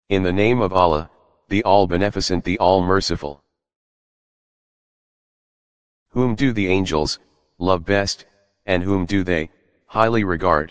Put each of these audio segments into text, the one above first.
In the name of Allah, the All-Beneficent, the All-Merciful. Whom do the angels love best, and whom do they highly regard?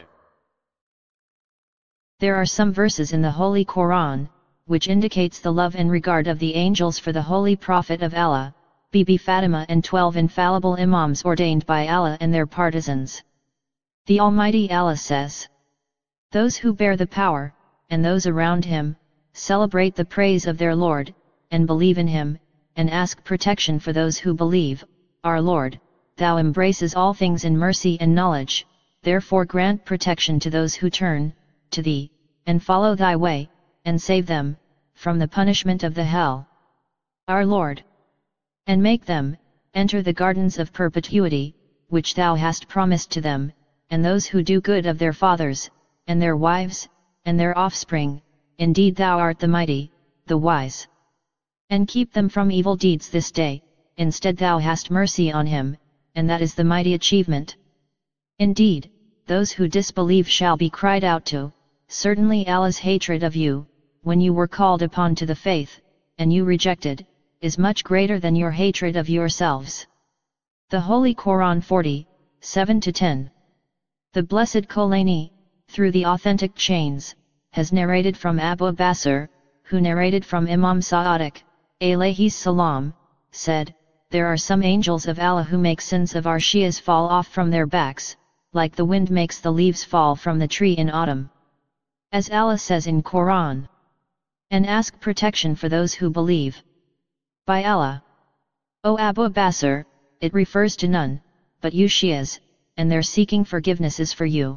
There are some verses in the Holy Quran, which indicates the love and regard of the angels for the Holy Prophet of Allah, Bibi Fatima, and 12 infallible Imams ordained by Allah and their partisans. The Almighty Allah says, "Those who bear the power, and those around him, celebrate the praise of their Lord, and believe in him, and ask protection for those who believe. Our Lord, thou embraces all things in mercy and knowledge, therefore grant protection to those who turn to thee, and follow thy way, and save them from the punishment of the hell. Our Lord, and make them enter the gardens of perpetuity, which thou hast promised to them, and those who do good of their fathers, and their wives, and their offspring, indeed thou art the mighty, the wise. And keep them from evil deeds this day, instead thou hast mercy on him, and that is the mighty achievement. Indeed, those who disbelieve shall be cried out to, certainly Allah's hatred of you, when you were called upon to the faith, and you rejected, is much greater than your hatred of yourselves." The Holy Quran 40, 7-10. The Blessed Kolani, through the authentic chains, has narrated from Abu Basir, who narrated from Imam Sa'adiq, alayhi salam, said, "There are some angels of Allah who make sins of our Shias fall off from their backs, like the wind makes the leaves fall from the tree in autumn. As Allah says in Quran, and ask protection for those who believe. By Allah. O Abu Basir, it refers to none, but you Shias, and their seeking forgiveness is for you."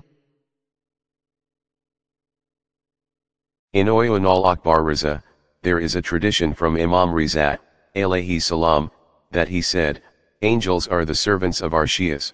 In Oyun al-Akbar Riza, there is a tradition from Imam Riza, alayhi salam, that he said, "Angels are the servants of our Shias."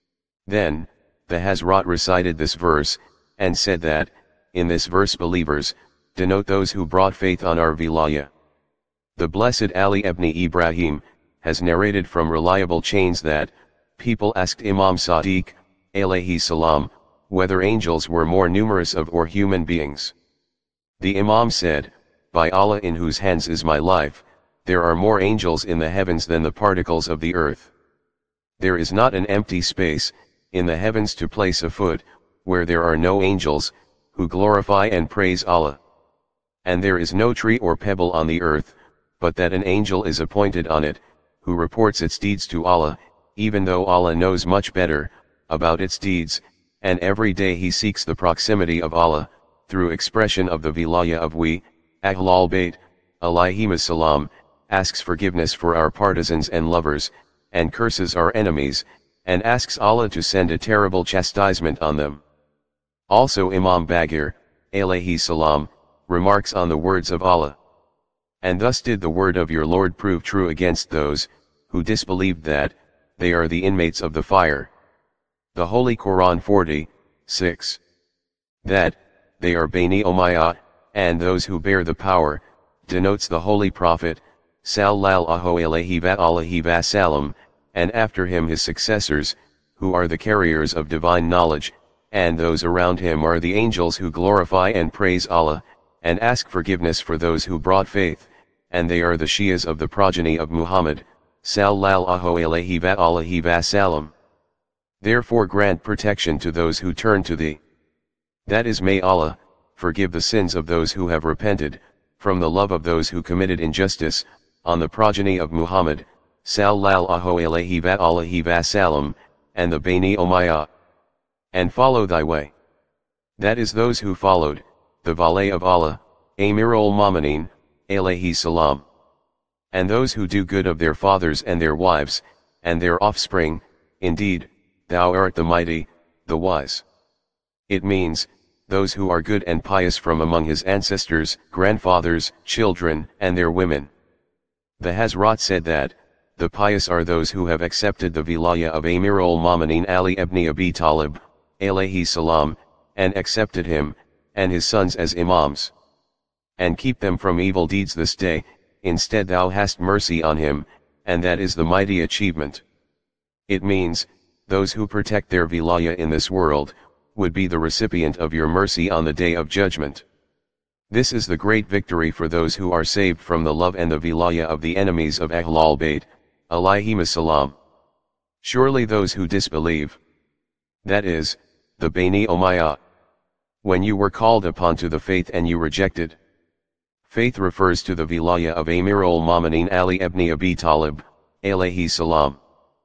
Then, the Hazrat recited this verse, and said that, in this verse believers, denote those who brought faith on our Vilaya. The Blessed Ali ibn Ibrahim, has narrated from reliable chains that, people asked Imam Sadiq, alayhi salam, whether angels were more numerous of or human beings. The Imam said, "By Allah in whose hands is my life, there are more angels in the heavens than the particles of the earth. There is not an empty space, in the heavens to place a foot, where there are no angels, who glorify and praise Allah. And there is no tree or pebble on the earth, but that an angel is appointed on it, who reports its deeds to Allah, even though Allah knows much better about its deeds, and every day he seeks the proximity of Allah, through expression of the Vilaya of we, Ahlul Bayt, alayhimus salam, asks forgiveness for our partisans and lovers, and curses our enemies, and asks Allah to send a terrible chastisement on them." Also Imam Bagir, alayhi salam, remarks on the words of Allah. "And thus did the word of your Lord prove true against those, who disbelieved that, they are the inmates of the fire." The Holy Quran 40, 6. That, they are Bani Umayyah, and those who bear the power, denotes the Holy Prophet, sallallahu alayhi wa sallam, and after him his successors, who are the carriers of divine knowledge, and those around him are the angels who glorify and praise Allah, and ask forgiveness for those who brought faith, and they are the Shias of the progeny of Muhammad, sallallahu alayhi wa sallam. Therefore grant protection to those who turn to thee. That is, may Allah forgive the sins of those who have repented, from the love of those who committed injustice, on the progeny of Muhammad, sallallahu alayhi wa sallam, and the Bani Umayyah. And follow thy way. That is, those who followed the valet of Allah, Amirul Mu'minin, alayhi salam. And those who do good of their fathers and their wives, and their offspring, indeed, thou art the mighty, the wise. It means, those who are good and pious from among his ancestors, grandfathers, children, and their women. The Hazrat said that, the pious are those who have accepted the Vilaya of Amirul Mu'minin Ali ibn Abi Talib, alayhi salam, and accepted him, and his sons as imams. And keep them from evil deeds this day, instead thou hast mercy on him, and that is the mighty achievement. It means, those who protect their Vilaya in this world, would be the recipient of your mercy on the day of judgment. This is the great victory for those who are saved from the love and the vilayah of the enemies of Ahlul Bayt, alayhimus salam. Surely those who disbelieve, that is, the Bani Umayyah, when you were called upon to the faith and you rejected. Faith refers to the vilayah of Amir al-Mu'minin Ali ibn Abi Talib, alayhi salam.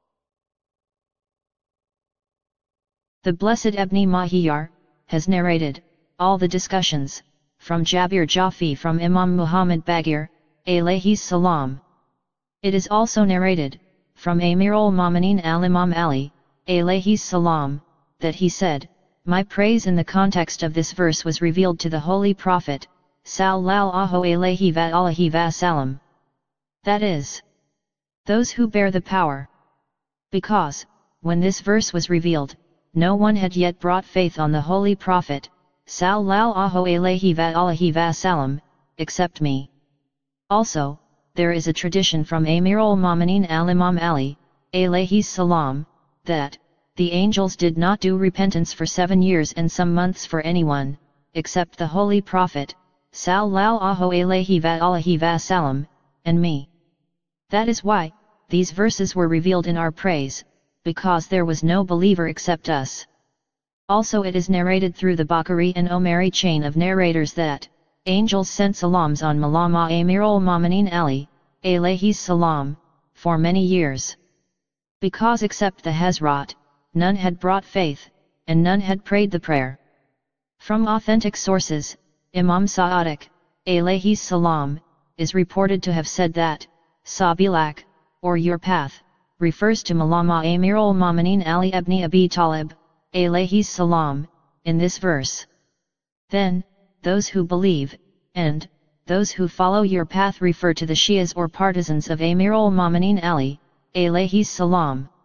The Blessed Ibn Mahyar has narrated all the discussions from Jabir Jafi from Imam Muhammad Baqir, alayhi salam. It is also narrated from Amir al-Mu'minin al-Imam Ali, alayhi salam, that he said, "My praise in the context of this verse was revealed to the Holy Prophet, sallallahu alayhi wa sallam. That is, those who bear the power. Because, when this verse was revealed, no one had yet brought faith on the Holy Prophet, sallallahu alayhi wa sallam, except me." Also, there is a tradition from Amir al-Mu'minin al-Imam Ali, alayhi salam, that the angels did not do repentance for 7 years and some months for anyone, except the Holy Prophet, sallallahu alayhi wa sallam, and me. That is why these verses were revealed in our praise, because there was no believer except us. Also it is narrated through the Bukhari and Omari chain of narrators that angels sent salams on Malama Amir al-Mu'minin Ali, alayhi salam, for many years. Because except the Hazrat, none had brought faith, and none had prayed the prayer. From authentic sources, Imam Sa'adiq, alayhi salam, is reported to have said that, Sabilak, or your path, refers to Malama Amir al-Mu'minin Ali ibn Abi Talib, alayhi salam, in this verse. Then, those who believe, and those who follow your path refer to the Shias or partisans of Amir al-Mu'minin Ali, alayhi salam.